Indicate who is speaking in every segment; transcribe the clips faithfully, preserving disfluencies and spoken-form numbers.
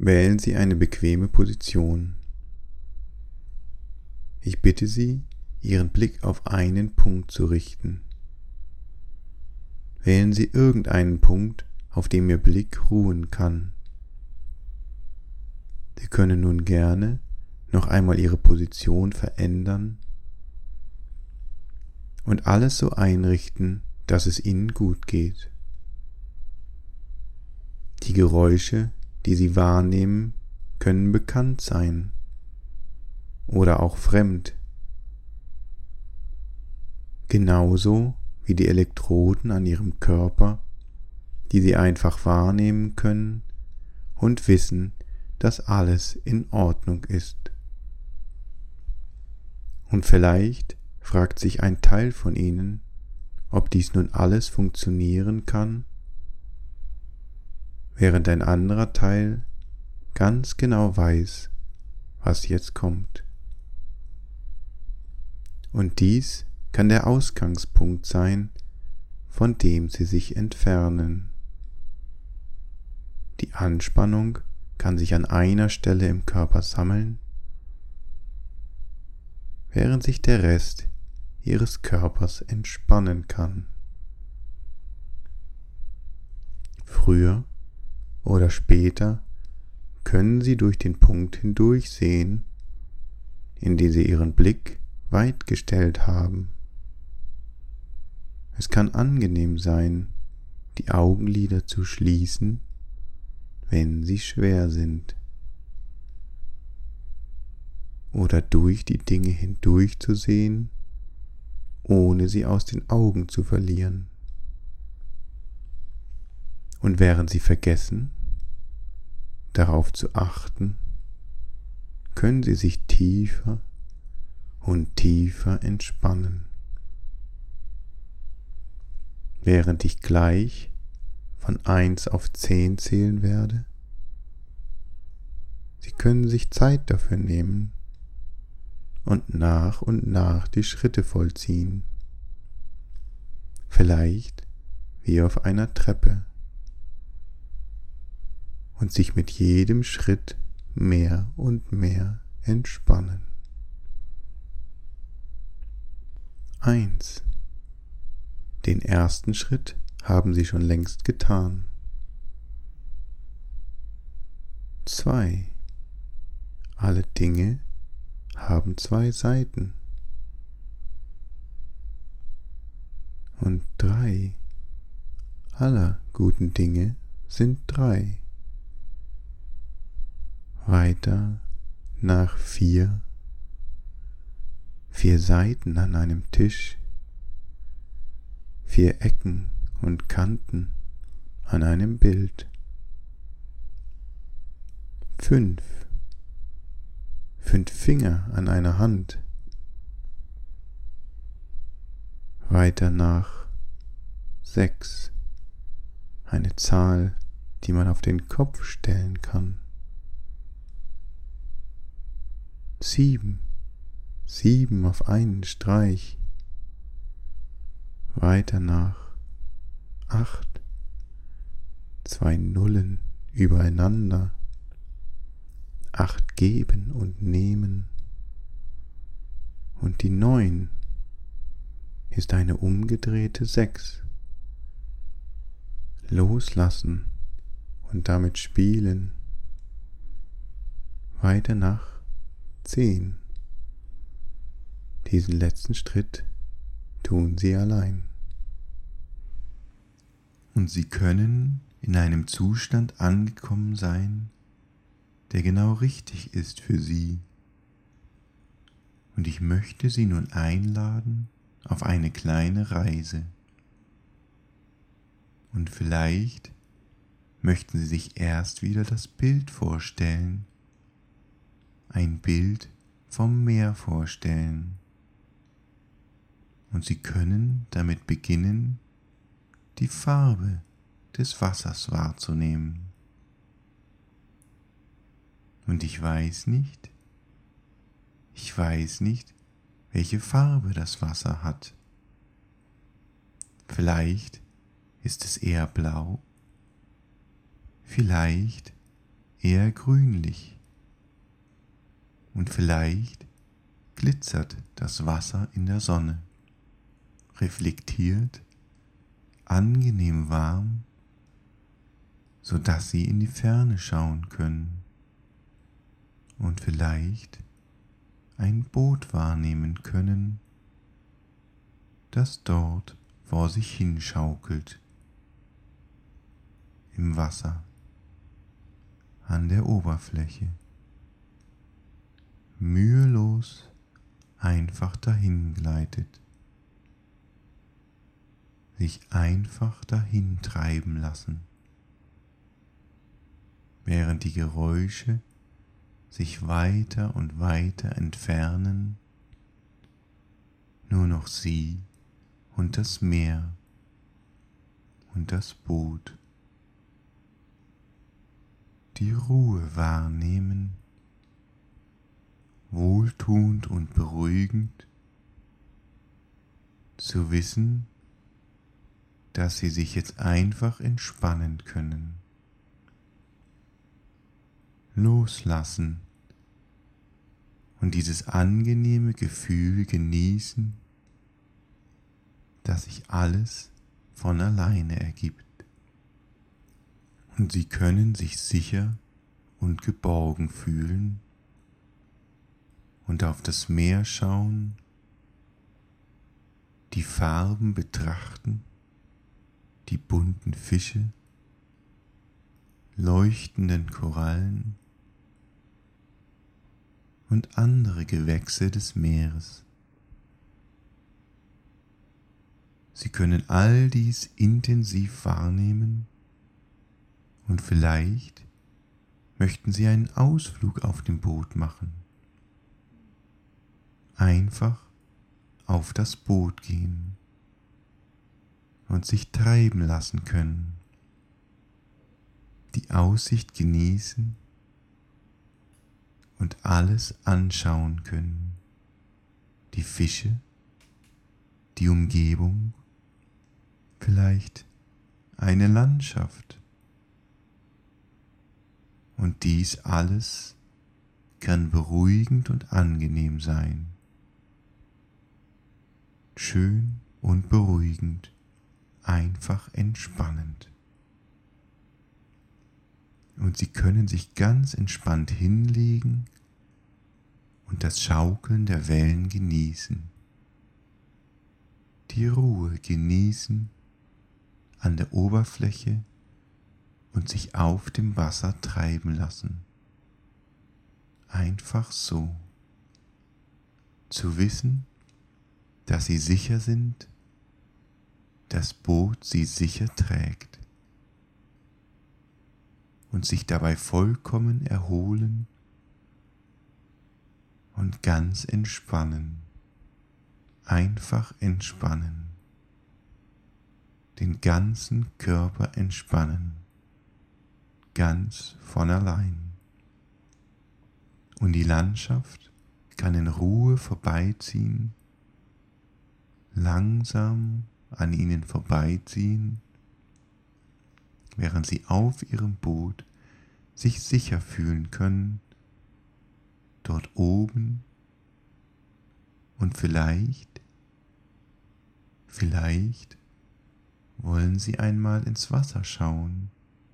Speaker 1: Wählen Sie eine bequeme Position. Ich bitte Sie, Ihren Blick auf einen Punkt zu richten. Wählen Sie irgendeinen Punkt, auf dem Ihr Blick ruhen kann. Sie können nun gerne noch einmal Ihre Position verändern und alles so einrichten, dass es Ihnen gut geht. Die Geräusche, die Sie wahrnehmen, können bekannt sein oder auch fremd. Genauso wie die Elektroden an Ihrem Körper, die Sie einfach wahrnehmen können und wissen, dass alles in Ordnung ist. Und vielleicht fragt sich ein Teil von Ihnen, ob dies nun alles funktionieren kann, während ein anderer Teil ganz genau weiß, was jetzt kommt. Und dies kann der Ausgangspunkt sein, von dem Sie sich entfernen. Die Anspannung kann sich an einer Stelle im Körper sammeln, während sich der Rest Ihres Körpers entspannen kann. Früher oder später können Sie durch den Punkt hindurch sehen, in den Sie Ihren Blick weit gestellt haben. Es kann angenehm sein, die Augenlider zu schließen, wenn sie schwer sind, oder durch die Dinge hindurch zu sehen, ohne sie aus den Augen zu verlieren. Und während Sie vergessen, darauf zu achten, können Sie sich tiefer und tiefer entspannen. Während ich gleich von eins auf zehn zählen werde, Sie können sich Zeit dafür nehmen und nach und nach die Schritte vollziehen, vielleicht wie auf einer Treppe, und sich mit jedem Schritt mehr und mehr entspannen. Eins. Den ersten Schritt haben Sie schon längst getan. Zwei. Alle Dinge haben zwei Seiten. Und drei. Alle guten Dinge sind drei. Weiter nach vier. Vier Seiten an einem Tisch. Vier Ecken und Kanten an einem Bild. Fünf. Fünf Finger an einer Hand. Weiter nach sechs. Eine Zahl, die man auf den Kopf stellen kann. Sieben. Sieben auf einen Streich. Weiter nach acht. Zwei Nullen übereinander. Acht geben und nehmen. Und die neun ist eine umgedrehte sechs. Loslassen und damit spielen. Weiter nach zehn. Diesen letzten Schritt tun Sie allein. Und Sie können in einem Zustand angekommen sein, der genau richtig ist für Sie. Und ich möchte Sie nun einladen auf eine kleine Reise. Und vielleicht möchten Sie sich erst wieder das Bild vorstellen, ein Bild vom Meer vorstellen. Und Sie können damit beginnen, die Farbe des Wassers wahrzunehmen. Und ich weiß nicht, ich weiß nicht, welche Farbe das Wasser hat. Vielleicht ist es eher blau, vielleicht eher grünlich und vielleicht glitzert das Wasser in der Sonne, reflektiert, angenehm warm, so dass Sie in die Ferne schauen können und vielleicht ein Boot wahrnehmen können, das dort vor sich hinschaukelt, im Wasser, an der Oberfläche, mühelos einfach dahin gleitet, sich einfach dahin treiben lassen, während die Geräusche sich weiter und weiter entfernen, nur noch Sie und das Meer und das Boot. Die Ruhe wahrnehmen, wohltuend und beruhigend, zu wissen, dass Sie sich jetzt einfach entspannen können. Loslassen und dieses angenehme Gefühl genießen, dass sich alles von alleine ergibt. Und Sie können sich sicher und geborgen fühlen und auf das Meer schauen, die Farben betrachten, die bunten Fische, leuchtenden Korallen und andere Gewächse des Meeres. Sie können all dies intensiv wahrnehmen und vielleicht möchten Sie einen Ausflug auf dem Boot machen. Einfach auf das Boot gehen und sich treiben lassen können, die Aussicht genießen und alles anschauen können, die Fische, die Umgebung, vielleicht eine Landschaft. Und dies alles kann beruhigend und angenehm sein, schön und beruhigend, einfach entspannend. Und Sie können sich ganz entspannt hinlegen und das Schaukeln der Wellen genießen, die Ruhe genießen an der Oberfläche und sich auf dem Wasser treiben lassen. Einfach so. Zu wissen, dass Sie sicher sind, das Boot Sie sicher trägt und sich dabei vollkommen erholen und ganz entspannen, einfach entspannen, den ganzen Körper entspannen, ganz von allein. Und die Landschaft kann in Ruhe vorbeiziehen, langsam an Ihnen vorbeiziehen, während Sie auf Ihrem Boot sich sicher fühlen können, dort oben und vielleicht, vielleicht wollen Sie einmal ins Wasser schauen,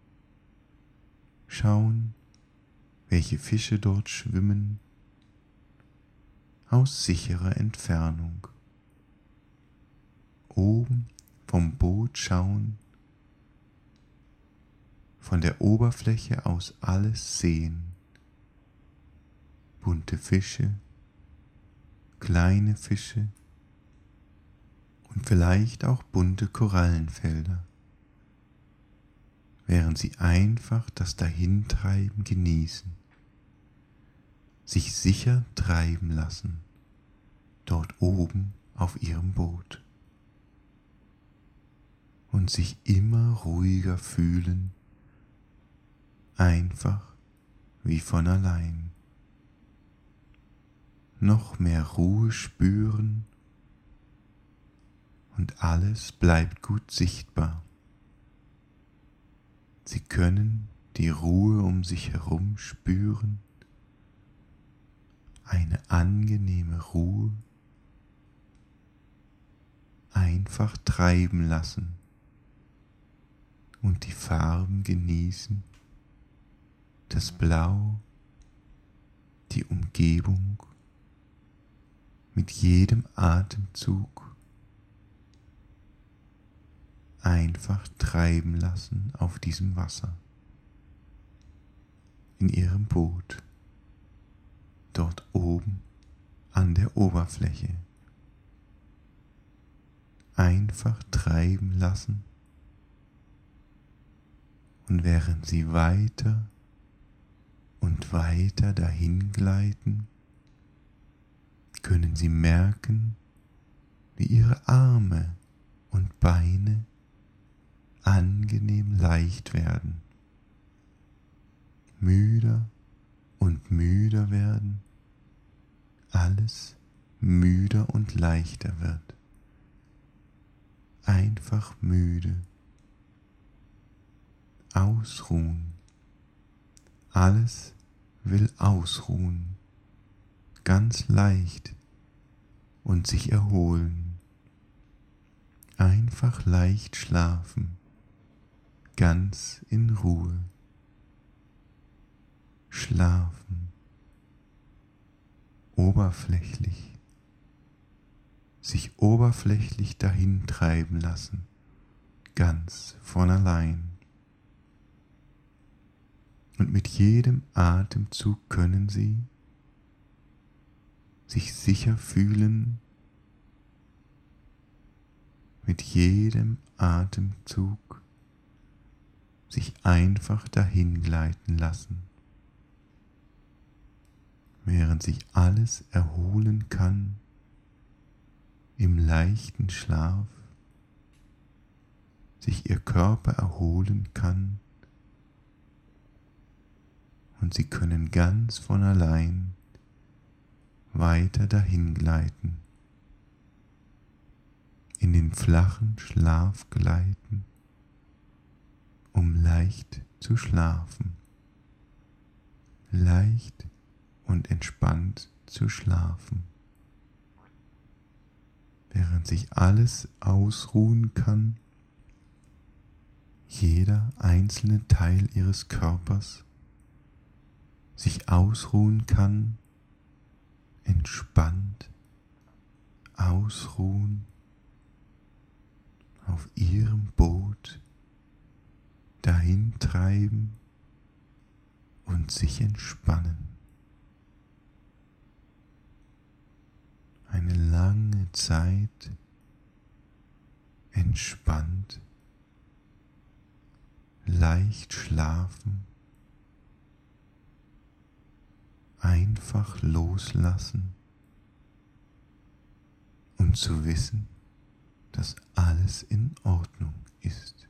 Speaker 1: schauen, welche Fische dort schwimmen, aus sicherer Entfernung. Oben vom Boot schauen, von der Oberfläche aus alles sehen. Bunte Fische, kleine Fische und vielleicht auch bunte Korallenfelder, während Sie einfach das Dahintreiben genießen, sich sicher treiben lassen, dort oben auf Ihrem Boot und sich immer ruhiger fühlen, einfach wie von allein. Noch mehr Ruhe spüren und alles bleibt gut sichtbar. Sie können die Ruhe um sich herum spüren, eine angenehme Ruhe, einfach treiben lassen und die Farben genießen, das Blau, die Umgebung, mit jedem Atemzug einfach treiben lassen auf diesem Wasser, in ihrem Boot, dort oben an der Oberfläche. Einfach treiben lassen, und während sie weiter und weiter dahin gleiten, können sie merken, wie ihre Arme und Beine angenehm leicht werden, müder und müder werden, alles müder und leichter wird. Einfach müde, ausruhen, alles will ausruhen, ganz leicht und sich erholen, einfach leicht schlafen, ganz in Ruhe, schlafen, oberflächlich, sich oberflächlich dahin treiben lassen, ganz von allein. Und mit jedem Atemzug können Sie sich sicher fühlen, mit jedem Atemzug sich einfach dahin gleiten lassen, während sich alles erholen kann im leichten Schlaf, sich Ihr Körper erholen kann und Sie können ganz von allein weiter dahin gleiten, in den flachen Schlaf gleiten, um leicht zu schlafen, leicht und entspannt zu schlafen, während sich alles ausruhen kann, jeder einzelne Teil Ihres Körpers sich ausruhen kann, entspannt ausruhen auf Ihrem Boot, dahin treiben und sich entspannen. Eine lange Zeit entspannt, leicht schlafen, einfach loslassen und zu wissen, dass alles in Ordnung ist.